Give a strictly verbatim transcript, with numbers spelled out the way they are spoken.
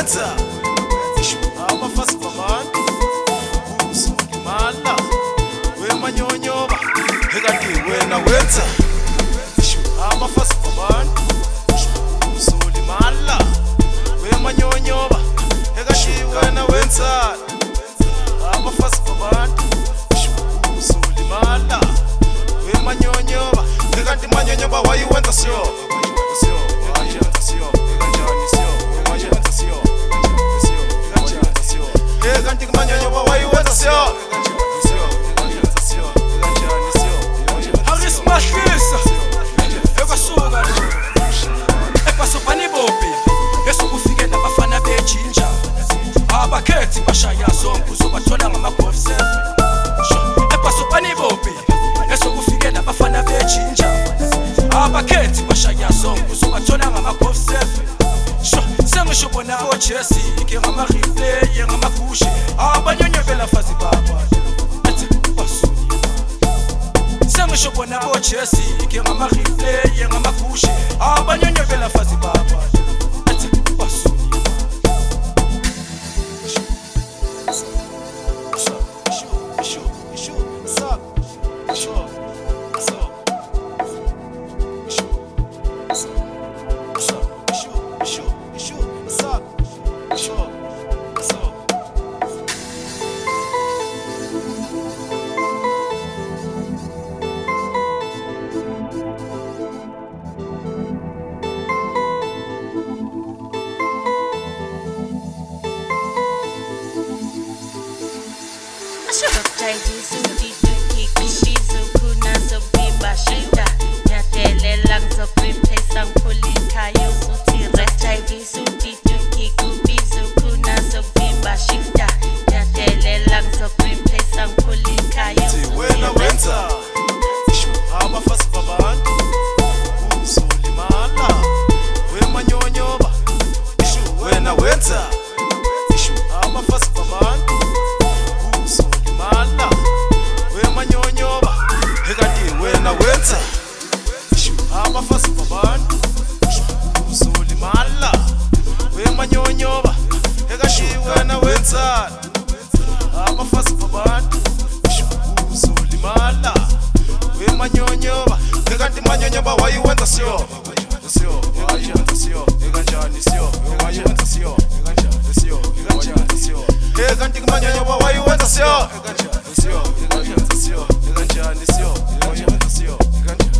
wenza isho abafasi babantu uzolimala wemanyonyoba ekati wena wenza isho abafasi babantu uzolimala wemanyonyoba ekati wena wenza abafasi babantu uzolimala wemanyonyoba ekati manyonyoba wayiwenza sio kanti kumanyonyoba wayiwenza sio Haris Mahlisa ekwasuka ekwasopani bopi esukufike nabafana bejinja abakhethi bashaya zonke uzobathola ngama-golf seven ekwasopani bopi esukufike nabafana bejinja abakhethi bashaya zonke uzobathola ngama-golf seven sengisho bona ojesi ke ngama-replay ngamagushi abanyonyobela fazi baba ethi basuni sengisho bona ojesi ke ngama-replay ngamagushi abanyonyobela fazi baba ethi basuni abafasi babantu uzolimala wemanyonyoba kanti manyonyoba wayiwenza sio sio wayiwenza sio ekanjani sio wayiwenza sio ekanjani sio ekanjani sio kanti manyonyoba wayiwenza sio ekanjani sio ekanjani sio ekanjani sio wayiwenza sio ekanjani